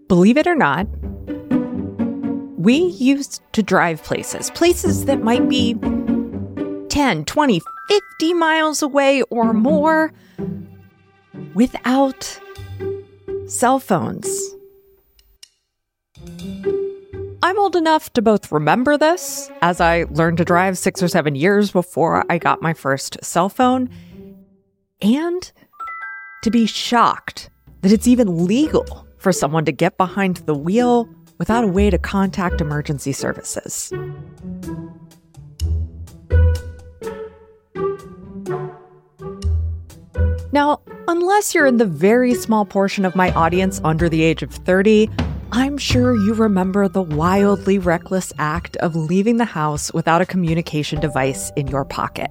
Believe it or not, we used to drive places that might be 10, 20, 50 miles away or more without cell phones. I'm old enough to both remember this, as I learned to drive 6 or 7 years before I got my first cell phone, and to be shocked that it's even legal for someone to get behind the wheel without a way to contact emergency services. Now, unless you're in the very small portion of my audience under the age of 30, I'm sure you remember the wildly reckless act of leaving the house without a communication device in your pocket.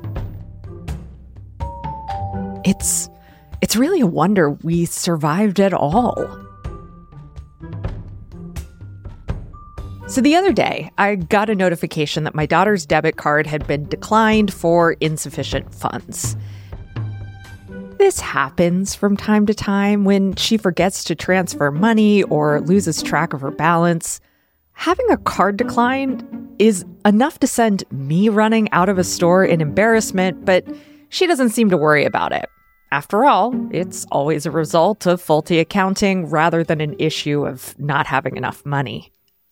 It's really a wonder we survived at all. So the other day, I got a notification that my daughter's debit card had been declined for insufficient funds. This happens from time to time when she forgets to transfer money or loses track of her balance. Having a card declined is enough to send me running out of a store in embarrassment, but she doesn't seem to worry about it. After all, it's always a result of faulty accounting rather than an issue of not having enough money.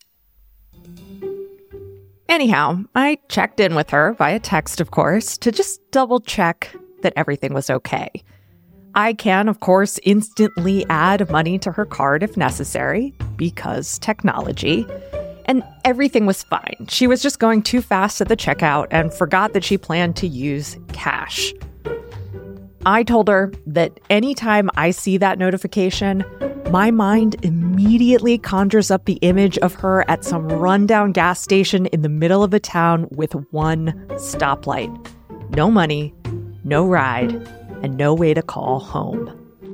Anyhow, I checked in with her via text, of course, to just double check that everything was okay. I can, of course, instantly add money to her card if necessary, because technology. And everything was fine. She was just going too fast at the checkout and forgot that she planned to use cash. I told her that anytime I see that notification, my mind immediately conjures up the image of her at some rundown gas station in the middle of a town with one stoplight. No money, no ride, and no way to call home.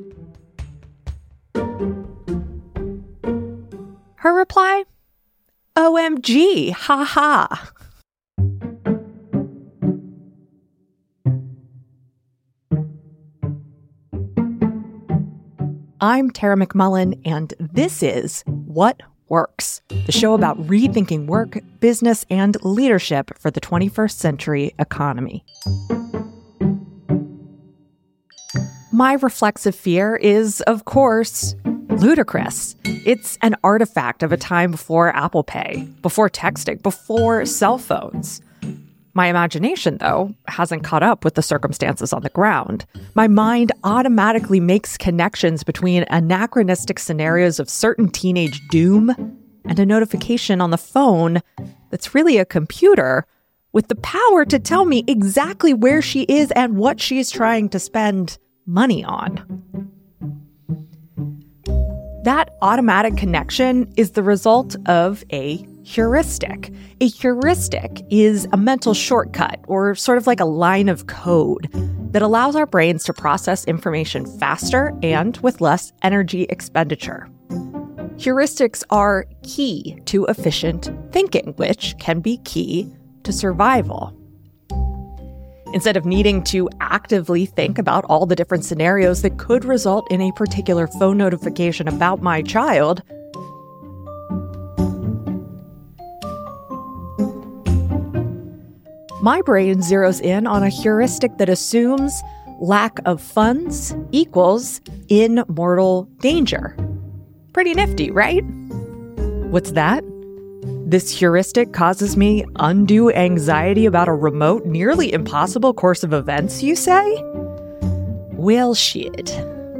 Her reply? OMG, haha. I'm Tara McMullin, and this is What Works, the show about rethinking work, business, and leadership for the 21st century economy. My reflexive fear is, of course, ludicrous. It's an artifact of a time before Apple Pay, before texting, before cell phones. My imagination, though, hasn't caught up with the circumstances on the ground. My mind automatically makes connections between anachronistic scenarios of certain teenage doom and a notification on the phone that's really a computer with the power to tell me exactly where she is and what she's trying to spend money on. That automatic connection is the result of a heuristic. A heuristic is a mental shortcut, or sort of like a line of code, that allows our brains to process information faster and with less energy expenditure. Heuristics are key to efficient thinking, which can be key to survival. Instead of needing to actively think about all the different scenarios that could result in a particular phone notification about my child, my brain zeroes in on a heuristic that assumes lack of funds equals in mortal danger. Pretty nifty, right? What's that? This heuristic causes me undue anxiety about a remote, nearly impossible course of events, you say? Well, shit.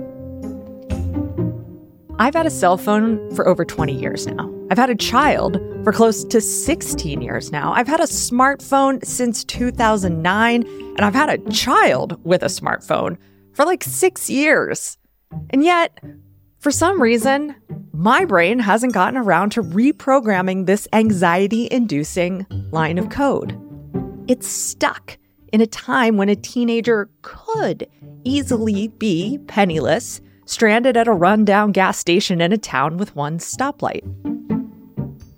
I've had a cell phone for over 20 years now. I've had a child for close to 16 years now. I've had a smartphone since 2009, and I've had a child with a smartphone for like 6 years. And yet, for some reason, my brain hasn't gotten around to reprogramming this anxiety-inducing line of code. It's stuck in a time when a teenager could easily be penniless, stranded at a rundown gas station in a town with one stoplight.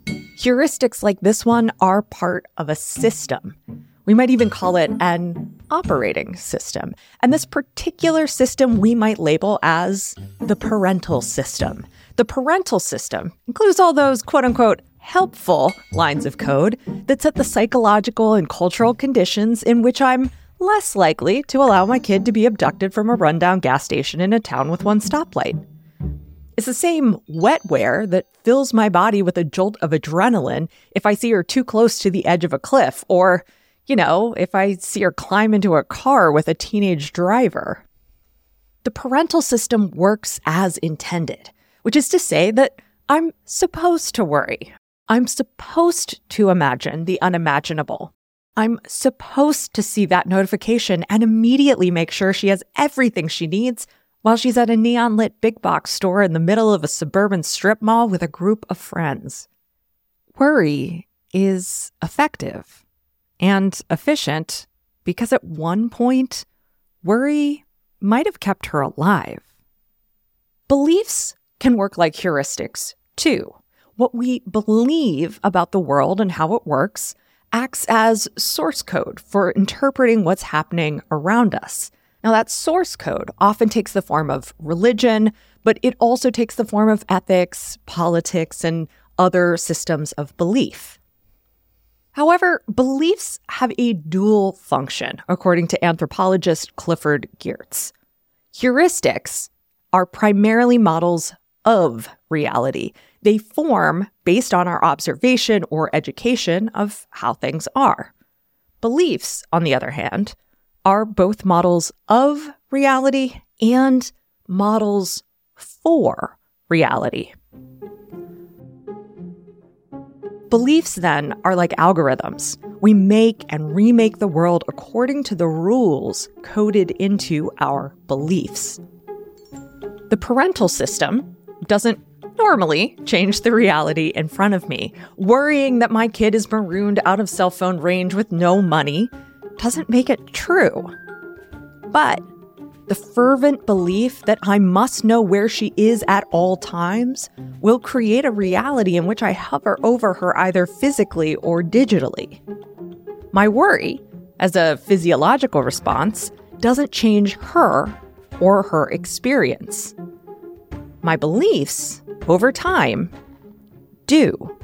Heuristics like this one are part of a system. We might even call it an operating system. And this particular system we might label as the parental system. The parental system includes all those quote-unquote helpful lines of code that set the psychological and cultural conditions in which I'm less likely to allow my kid to be abducted from a rundown gas station in a town with one stoplight. It's the same wetware that fills my body with a jolt of adrenaline if I see her too close to the edge of a cliff, or, if I see her climb into a car with a teenage driver. The parental system works as intended, which is to say that I'm supposed to worry. I'm supposed to imagine the unimaginable. I'm supposed to see that notification and immediately make sure she has everything she needs while she's at a neon-lit big box store in the middle of a suburban strip mall with a group of friends. Worry is effective and efficient because at one point, worry might have kept her alive. Beliefs can work like heuristics, too. What we believe about the world and how it works acts as source code for interpreting what's happening around us. Now, that source code often takes the form of religion, but it also takes the form of ethics, politics, and other systems of belief. However, beliefs have a dual function, according to anthropologist Clifford Geertz. Heuristics are primarily models of reality. They form based on our observation or education of how things are. Beliefs, on the other hand, are both models of reality and models for reality. Beliefs, then, are like algorithms. We make and remake the world according to the rules coded into our beliefs. The parental system doesn't normally change the reality in front of me. Worrying that my kid is marooned out of cell phone range with no money doesn't make it true. But the fervent belief that I must know where she is at all times will create a reality in which I hover over her either physically or digitally. My worry, as a physiological response, doesn't change her or her experience. My beliefs, over time, do.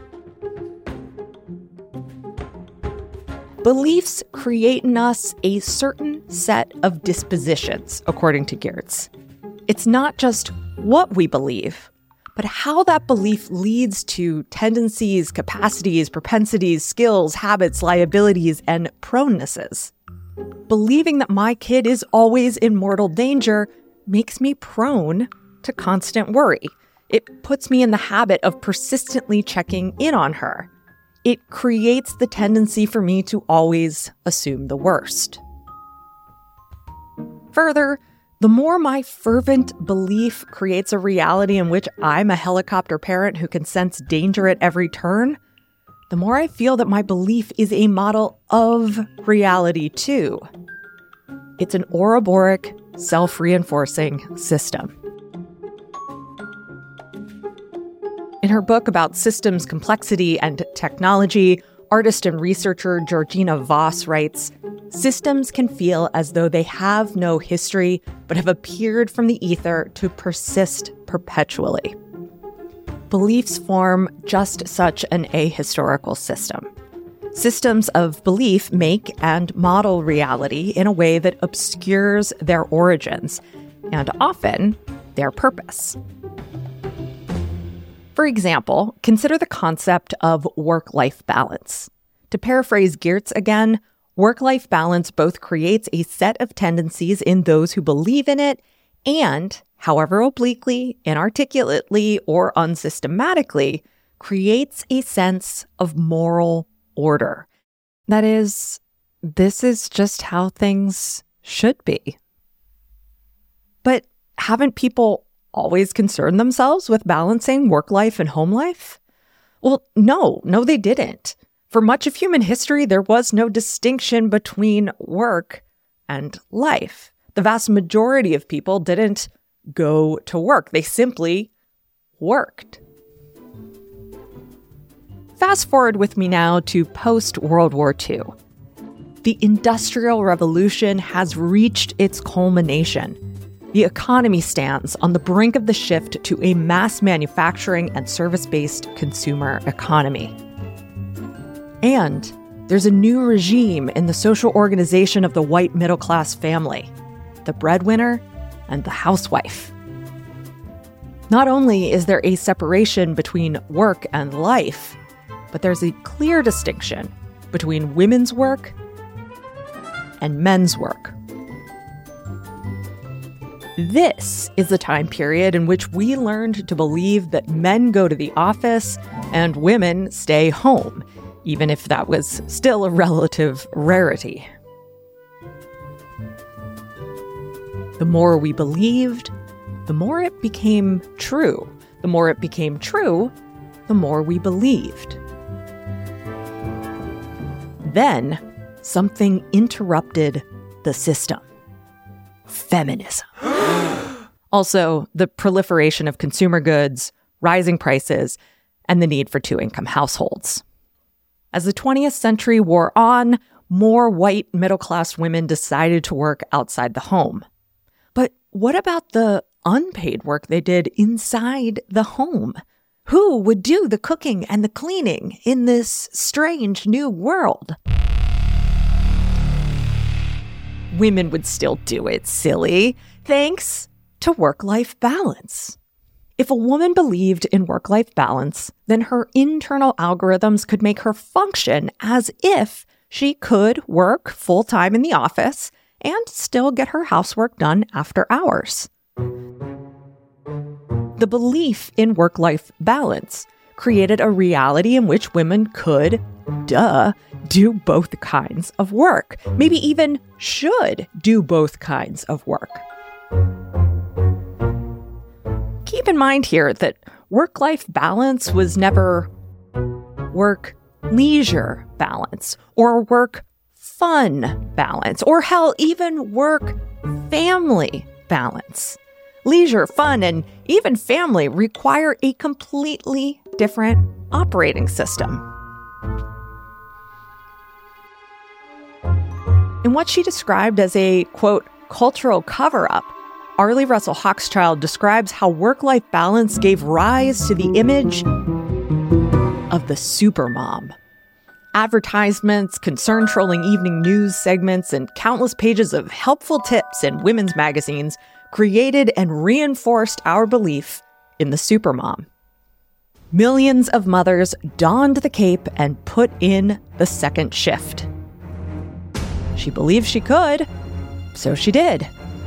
Beliefs create in us a certain set of dispositions, according to Geertz. It's not just what we believe, but how that belief leads to tendencies, capacities, propensities, skills, habits, liabilities, and pronenesses. Believing that my kid is always in mortal danger makes me prone to constant worry. It puts me in the habit of persistently checking in on her. It creates the tendency for me to always assume the worst. Further, the more my fervent belief creates a reality in which I'm a helicopter parent who can sense danger at every turn, the more I feel that my belief is a model of reality too. It's an Ouroboros, self-reinforcing system. In her book about systems complexity and technology, artist and researcher Georgina Voss writes, "Systems can feel as though they have no history, but have appeared from the ether to persist perpetually." Beliefs form just such an ahistorical system. Systems of belief make and model reality in a way that obscures their origins, and often their purpose. For example, consider the concept of work-life balance. To paraphrase Geertz again, work-life balance both creates a set of tendencies in those who believe in it and, however obliquely, inarticulately, or unsystematically, creates a sense of moral order. That is, this is just how things should be. But haven't people always concerned themselves with balancing work life and home life? Well, no, they didn't. For much of human history, there was no distinction between work and life. The vast majority of people didn't go to work. They simply worked. Fast forward with me now to post-World War II. The Industrial Revolution has reached its culmination. The economy stands on the brink of the shift to a mass manufacturing and service-based consumer economy. And there's a new regime in the social organization of the white middle-class family, the breadwinner and the housewife. Not only is there a separation between work and life, but there's a clear distinction between women's work and men's work. This is the time period in which we learned to believe that men go to the office and women stay home, even if that was still a relative rarity. The more we believed, the more it became true. The more it became true, the more we believed. Then, something interrupted the system. Feminism. Also, the proliferation of consumer goods, rising prices, and the need for two-income households. As the 20th century wore on, more white middle-class women decided to work outside the home. But what about the unpaid work they did inside the home? Who would do the cooking and the cleaning in this strange new world? Women would still do it, silly, thanks to work-life balance. If a woman believed in work-life balance, then her internal algorithms could make her function as if she could work full-time in the office and still get her housework done after hours. The belief in work-life balance created a reality in which women could, do both kinds of work. Maybe even should do both kinds of work. Keep in mind here that work-life balance was never work-leisure balance or work-fun balance or hell, even work-family balance. Leisure, fun, and even family require a completely different operating system. In what she described as a, quote, cultural cover-up, Arlie Russell Hochschild describes how work-life balance gave rise to the image of the supermom. Advertisements, concern-trolling evening news segments, and countless pages of helpful tips in women's magazines created and reinforced our belief in the supermom. Millions of mothers donned the cape and put in the second shift. She believed she could, so she did.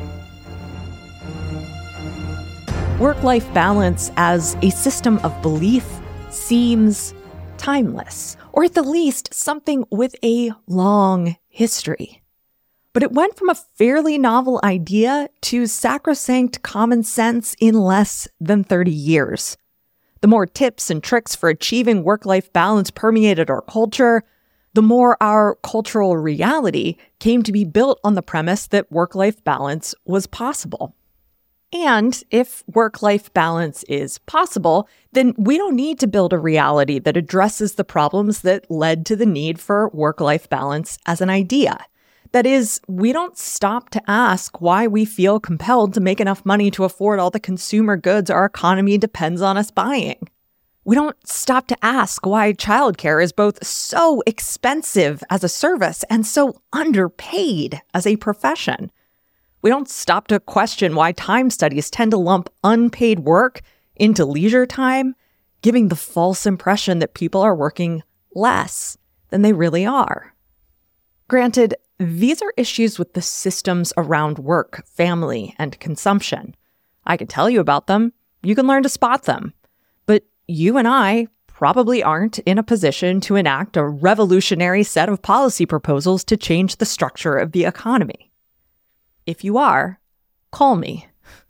Work-life balance as a system of belief seems timeless, or at the least something with a long history. But it went from a fairly novel idea to sacrosanct common sense in less than 30 years. The more tips and tricks for achieving work-life balance permeated our culture, the more our cultural reality came to be built on the premise that work-life balance was possible. And if work-life balance is possible, then we don't need to build a reality that addresses the problems that led to the need for work-life balance as an idea. That is, we don't stop to ask why we feel compelled to make enough money to afford all the consumer goods our economy depends on us buying. We don't stop to ask why childcare is both so expensive as a service and so underpaid as a profession. We don't stop to question why time studies tend to lump unpaid work into leisure time, giving the false impression that people are working less than they really are. Granted, these are issues with the systems around work, family, and consumption. I can tell you about them. You can learn to spot them. But you and I probably aren't in a position to enact a revolutionary set of policy proposals to change the structure of the economy. If you are, call me.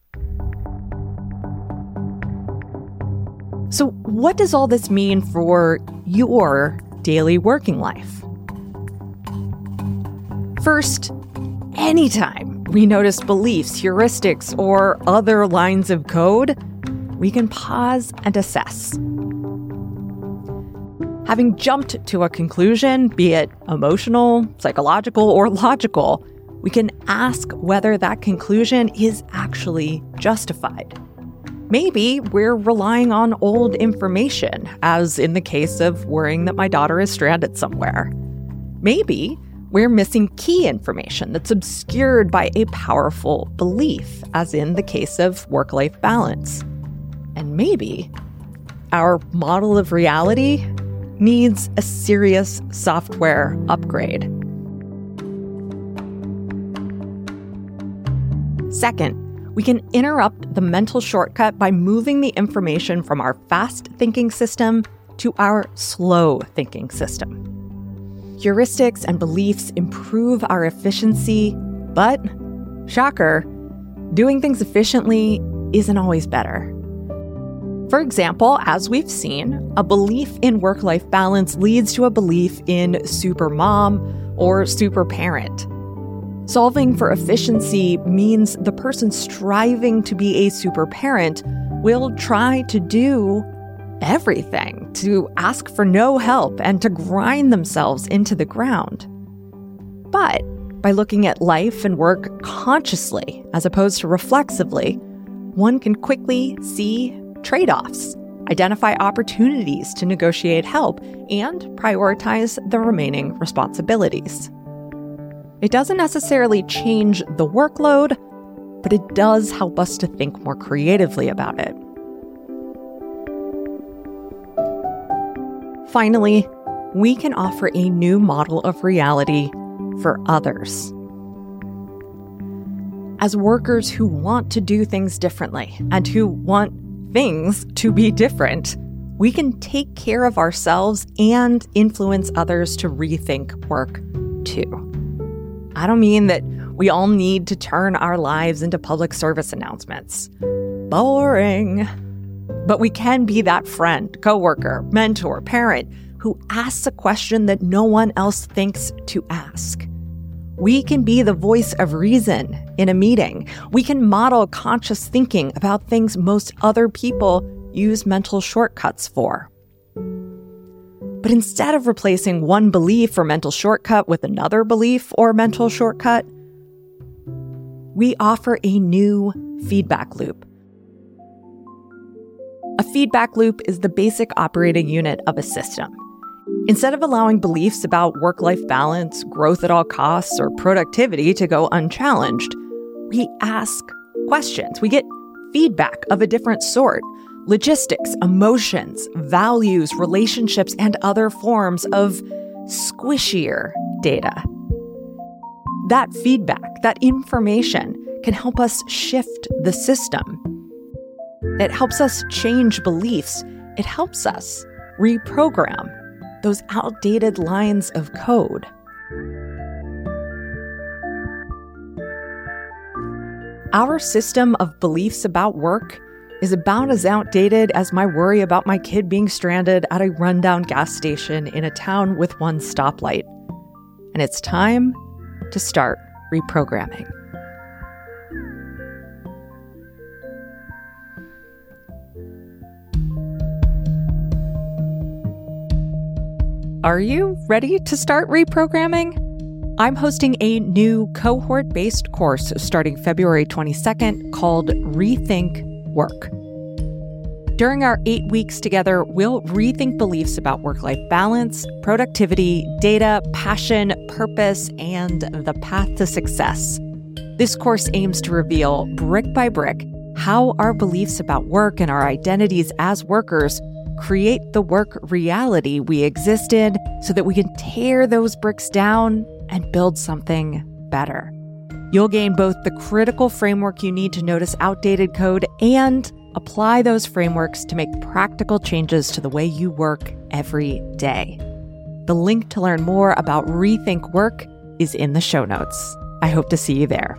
So what does all this mean for your daily working life? First, anytime we notice beliefs, heuristics, or other lines of code, we can pause and assess. Having jumped to a conclusion, be it emotional, psychological, or logical, we can ask whether that conclusion is actually justified. Maybe we're relying on old information, as in the case of worrying that my daughter is stranded somewhere. Maybe we're missing key information that's obscured by a powerful belief, as in the case of work-life balance. And maybe our model of reality needs a serious software upgrade. Second, we can interrupt the mental shortcut by moving the information from our fast-thinking system to our slow-thinking system. Heuristics and beliefs improve our efficiency, but, shocker, doing things efficiently isn't always better. For example, as we've seen, a belief in work-life balance leads to a belief in supermom or superparent. Solving for efficiency means the person striving to be a superparent will try to do everything, to ask for no help, and to grind themselves into the ground. But by looking at life and work consciously as opposed to reflexively, one can quickly see trade-offs, identify opportunities to negotiate help, and prioritize the remaining responsibilities. It doesn't necessarily change the workload, but it does help us to think more creatively about it. Finally, we can offer a new model of reality for others. As workers who want to do things differently and who want things to be different, we can take care of ourselves and influence others to rethink work too. I don't mean that we all need to turn our lives into public service announcements. Boring. But we can be that friend, coworker, mentor, parent who asks a question that no one else thinks to ask. We can be the voice of reason in a meeting. We can model conscious thinking about things most other people use mental shortcuts for. But instead of replacing one belief or mental shortcut with another belief or mental shortcut, we offer a new feedback loop. A feedback loop is the basic operating unit of a system. Instead of allowing beliefs about work-life balance, growth at all costs, or productivity to go unchallenged, we ask questions. We get feedback of a different sort. Logistics, emotions, values, relationships, and other forms of squishier data. That feedback, that information, can help us shift the system. It helps us change beliefs. It helps us reprogram those outdated lines of code. Our system of beliefs about work is about as outdated as my worry about my kid being stranded at a rundown gas station in a town with one stoplight. And it's time to start reprogramming. Are you ready to start reprogramming? I'm hosting a new cohort-based course starting February 22nd called Rethink Work. During our 8 weeks together, we'll rethink beliefs about work-life balance, productivity, data, passion, purpose, and the path to success. This course aims to reveal, brick by brick, how our beliefs about work and our identities as workers create the work reality we exist in so that we can tear those bricks down and build something better. You'll gain both the critical framework you need to notice outdated code and apply those frameworks to make practical changes to the way you work every day. The link to learn more about Rethink Work is in the show notes. I hope to see you there.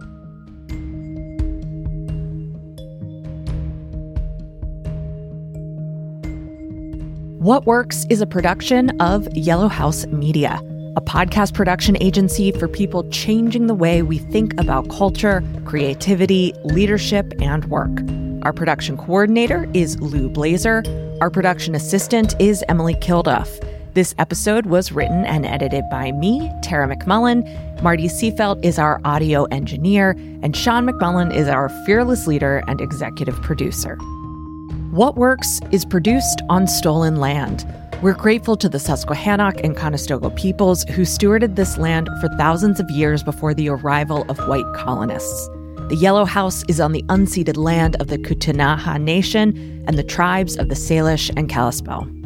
What Works is a production of Yellow House Media, a podcast production agency for people changing the way we think about culture, creativity, leadership, and work. Our production coordinator is Lou Blazer. Our production assistant is Emily Kilduff. This episode was written and edited by me, Tara McMullen. Marty Seafelt is our audio engineer, and Sean McMullen is our fearless leader and executive producer. What Works is produced on stolen land. We're grateful to the Susquehannock and Conestoga peoples who stewarded this land for thousands of years before the arrival of white colonists. The Yellow House is on the unceded land of the Ktunaxa Nation and the tribes of the Salish and Kalispel.